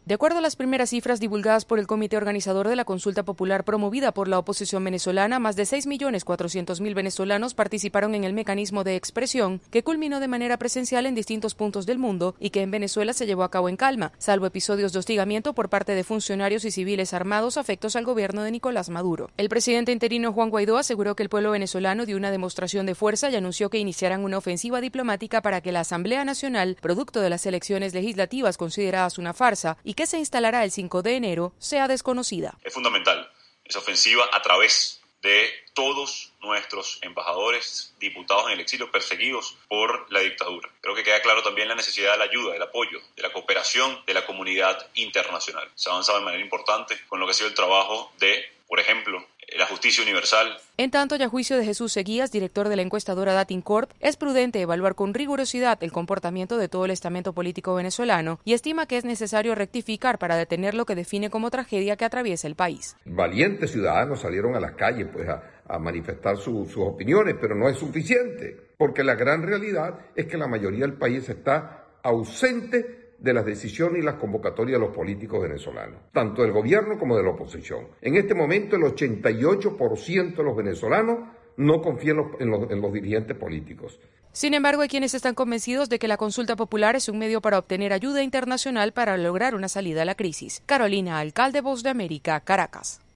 De acuerdo a las primeras cifras divulgadas por el comité organizador de la consulta popular promovida por la oposición venezolana, más de 6.400.000 venezolanos participaron en el mecanismo de expresión que culminó de manera presencial en distintos puntos del mundo y que en Venezuela se llevó a cabo en calma, salvo episodios de hostigamiento por parte de funcionarios y civiles armados afectos al gobierno de Nicolás Maduro. El presidente interino Juan Guaidó aseguró que el pueblo venezolano dio una demostración de fuerza y anunció que iniciarán una ofensiva diplomática para que la Asamblea Nacional, producto de las elecciones legislativas consideradas una farsa y que se instalará el 5 de enero, sea desconocida. Es fundamental esa ofensiva a través de todos nuestros embajadores, diputados en el exilio, perseguidos por la dictadura. Creo que queda claro también la necesidad de la ayuda, del apoyo, de la cooperación de la comunidad internacional. Se ha avanzado de manera importante con lo que ha sido el trabajo de, por ejemplo, la justicia universal. En tanto, y a juicio de Jesús Seguías, director de la encuestadora Datincorp, es prudente evaluar con rigurosidad el comportamiento de todo el estamento político venezolano y estima que es necesario rectificar para detener lo que define como tragedia que atraviesa el país. Valientes ciudadanos salieron a las calles a manifestar sus opiniones, pero no es suficiente, porque la gran realidad es que la mayoría del país está ausente de las decisiones y las convocatorias de los políticos venezolanos, tanto del gobierno como de la oposición. En este momento el 88% de los venezolanos no confían en los dirigentes políticos. Sin embargo, hay quienes están convencidos de que la consulta popular es un medio para obtener ayuda internacional para lograr una salida a la crisis. Carolina Alcalde, Voz de América, Caracas.